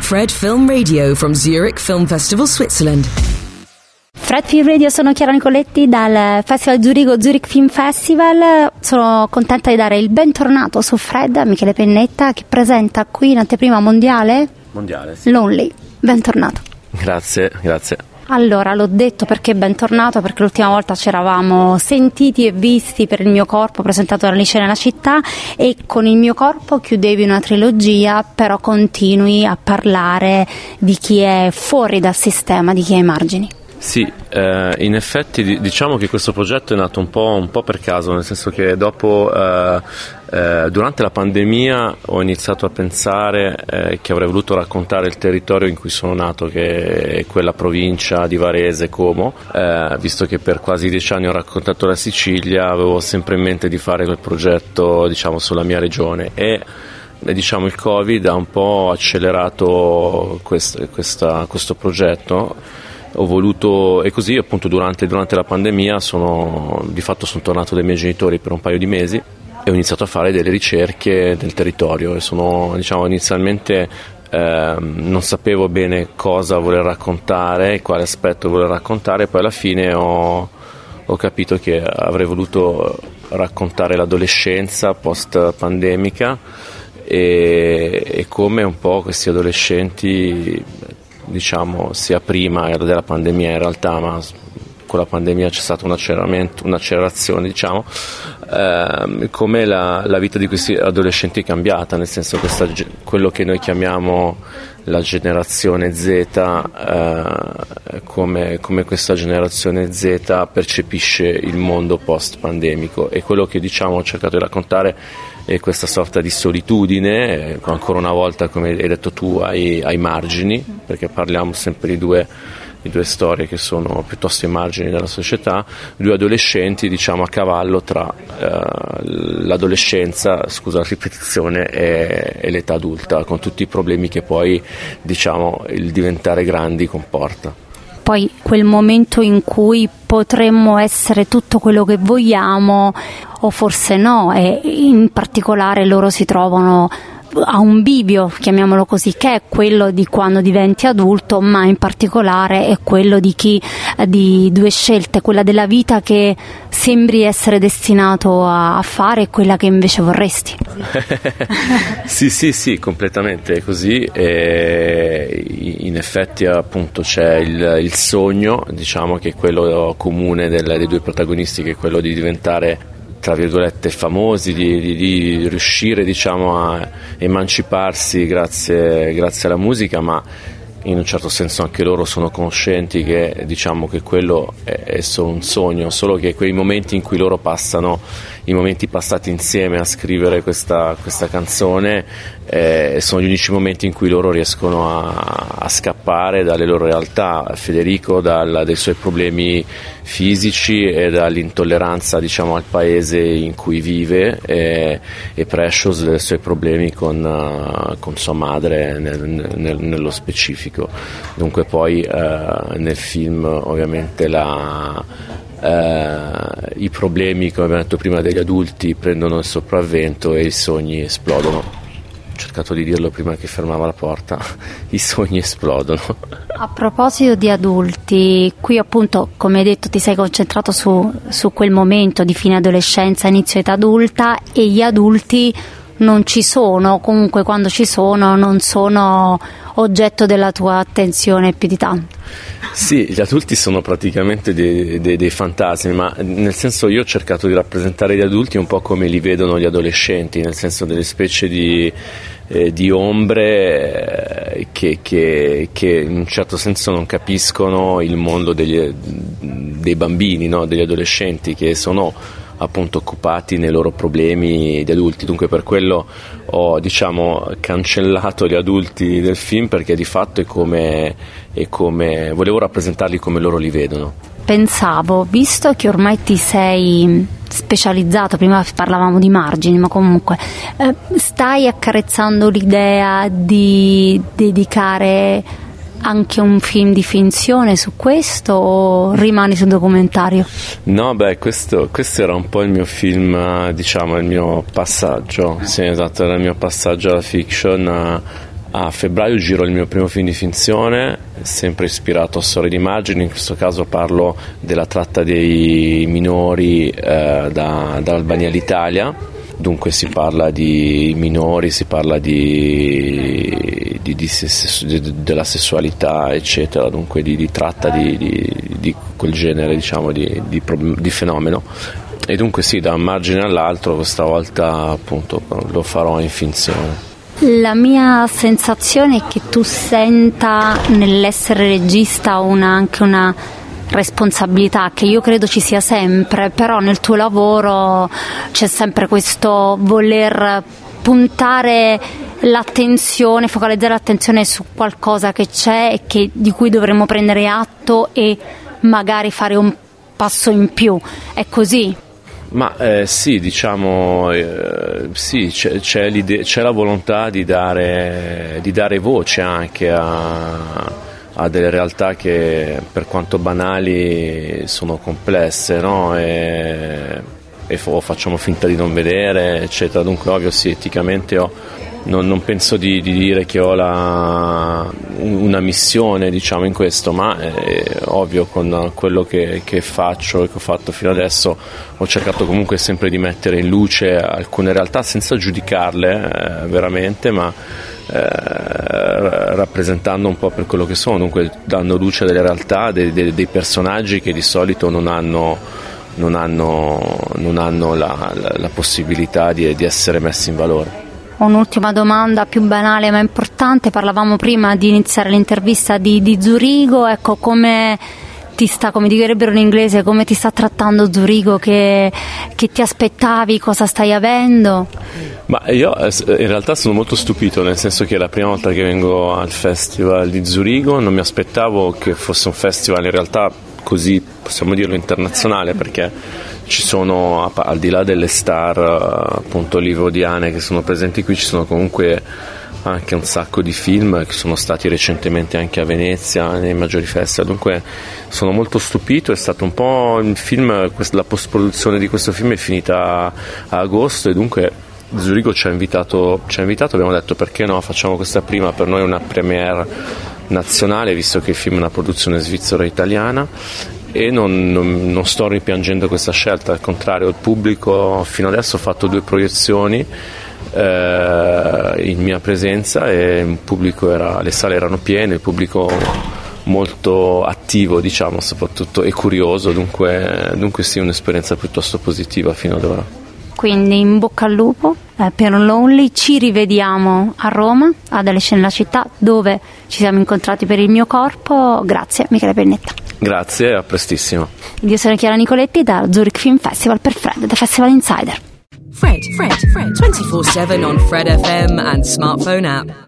Fred Film Radio from Zurich Film Festival, Switzerland. Fred Film Radio, sono Chiara Nicoletti dal Festival Zurich Film Festival. Sono contenta di dare il bentornato su Fred a Michele Pennetta, che presenta qui in anteprima mondiale, sì. Lonely. Bentornato. Grazie. Allora, l'ho detto perché bentornato, perché l'ultima volta ci eravamo sentiti e visti per Il mio corpo, presentato da Alice nella città, e con Il mio corpo chiudevi una trilogia, però continui a parlare di chi è fuori dal sistema, di chi è ai margini. Sì, in effetti diciamo che questo progetto è nato un po' per caso, nel senso che dopo, durante la pandemia ho iniziato a pensare che avrei voluto raccontare il territorio in cui sono nato, che è quella provincia di Varese, Como, visto che per quasi 10 anni ho raccontato la Sicilia, avevo sempre in mente di fare quel progetto, diciamo, sulla mia regione, e diciamo il Covid ha un po' accelerato questo progetto. Ho voluto, e così appunto durante la pandemia sono tornato dai miei genitori per un paio di mesi e ho iniziato a fare delle ricerche del territorio, e inizialmente non sapevo bene cosa voler raccontare, quale aspetto voler raccontare, poi alla fine ho capito che avrei voluto raccontare l'adolescenza post pandemica e come un po' questi adolescenti, diciamo, sia prima della pandemia in realtà, ma con la pandemia c'è stata un'accelerazione, diciamo, come la vita di questi adolescenti è cambiata, nel senso quello che noi chiamiamo la generazione Z, come questa generazione Z percepisce il mondo post pandemico, e quello che, diciamo, ho cercato di raccontare è questa sorta di solitudine, ancora una volta, come hai detto tu, ai margini, perché parliamo sempre di due storie che sono piuttosto ai margini della società, due adolescenti, diciamo, a cavallo tra l'adolescenza, scusa la ripetizione, e l'età adulta, con tutti i problemi che poi, diciamo, il diventare grandi comporta. Poi quel momento in cui potremmo essere tutto quello che vogliamo, o forse no, e in particolare loro si trovano a un bivio, chiamiamolo così, che è quello di quando diventi adulto, ma in particolare è quello di due scelte, quella della vita che sembri essere destinato a fare e quella che invece vorresti. Sì, completamente così. E in effetti appunto c'è il sogno, diciamo, che è quello comune dei due protagonisti, che è quello di diventare, tra virgolette, famosi, di riuscire, diciamo, a emanciparsi grazie alla musica, ma in un certo senso anche loro sono conscienti che, diciamo, che quello è solo un sogno, solo che quei momenti in cui loro passano, i momenti passati insieme a scrivere questa canzone, sono gli unici momenti in cui loro riescono a scappare dalle loro realtà. Federico dai suoi problemi fisici e dall'intolleranza, diciamo, al paese in cui vive, e Precious dai suoi problemi con sua madre nello specifico. Dunque poi nel film ovviamente i problemi, come abbiamo detto prima, degli adulti prendono il sopravvento e i sogni esplodono. Ho cercato di dirlo prima che fermava la porta. I sogni esplodono. A proposito di adulti, qui appunto, come hai detto, ti sei concentrato su quel momento di fine adolescenza, inizio età adulta, e gli adulti non ci sono, comunque quando ci sono non sono oggetto della tua attenzione più di tanto. Sì, gli adulti sono praticamente dei fantasmi, ma nel senso, io ho cercato di rappresentare gli adulti un po' come li vedono gli adolescenti, nel senso delle specie di ombre che in un certo senso non capiscono il mondo dei bambini, no? Degli adolescenti, che sono appunto occupati nei loro problemi di adulti. Dunque per quello ho, diciamo, cancellato gli adulti del film, perché di fatto è come volevo rappresentarli come loro li vedono. Pensavo, visto che ormai ti sei specializzato, prima parlavamo di margini, ma comunque stai accarezzando l'idea di dedicare anche un film di finzione su questo, o rimani sul documentario? No, questo era un po' il mio film, diciamo, il mio passaggio. Sì, esatto, era il mio passaggio alla fiction. A febbraio giro il mio primo film di finzione, sempre ispirato a storie d'immagini. In questo caso parlo della tratta dei minori dall'Albania all'Italia. Dunque si parla di minori, si parla della sessualità, eccetera, dunque di tratta di quel genere, diciamo, di fenomeno. E dunque sì, da un margine all'altro, questa volta appunto lo farò in finzione. La mia sensazione è che tu senta nell'essere regista anche una responsabilità, che io credo ci sia sempre, però nel tuo lavoro c'è sempre questo voler puntare l'attenzione, focalizzare l'attenzione su qualcosa che c'è e di cui dovremmo prendere atto e magari fare un passo in più. È così? Ma sì, diciamo, sì, c'è la volontà di dare voce anche a delle realtà che, per quanto banali, sono complesse, no? E facciamo finta di non vedere, eccetera. Dunque, ovvio, sì, eticamente non penso di dire che ho una missione, diciamo, in questo, ma ovvio, con quello che faccio e che ho fatto fino adesso ho cercato comunque sempre di mettere in luce alcune realtà senza giudicarle veramente, ma rappresentando un po' per quello che sono, dunque dando luce a delle realtà, dei personaggi che di solito non hanno la possibilità di essere messi in valore. Un'ultima domanda più banale ma importante. Parlavamo prima di iniziare l'intervista di Zurigo, ecco, come ti sta, come direbbero in inglese, come ti sta trattando Zurigo, che ti aspettavi, cosa stai avendo? Ma io in realtà sono molto stupito, nel senso che è la prima volta che vengo al Festival di Zurigo, non mi aspettavo che fosse un festival in realtà così, possiamo dirlo, internazionale, perché ci sono, al di là delle star appunto hollywoodiane che sono presenti qui, ci sono comunque anche un sacco di film che sono stati recentemente anche a Venezia nei maggiori festival, dunque sono molto stupito. È stato un po' il film, la post-produzione di questo film è finita a agosto e dunque Zurigo ci ha invitato, abbiamo detto perché no, facciamo questa prima, per noi è una premiere nazionale, visto che il film è una produzione svizzero-italiana, e non sto ripiangendo questa scelta, al contrario, il pubblico fino adesso ha fatto 2 proiezioni in mia presenza e il pubblico le sale erano piene, il pubblico molto attivo, diciamo, soprattutto, e curioso, dunque sì, un'esperienza piuttosto positiva fino ad ora. Quindi in bocca al lupo per Lonely, ci rivediamo a Roma, ad Alesce la città, dove ci siamo incontrati per Il mio corpo. Grazie Michele Pennetta. Grazie, a prestissimo. Io sono Chiara Nicoletti da Zurich Film Festival per Fred, da Festival Insider. Fred 24/7 on Fred FM and smartphone app.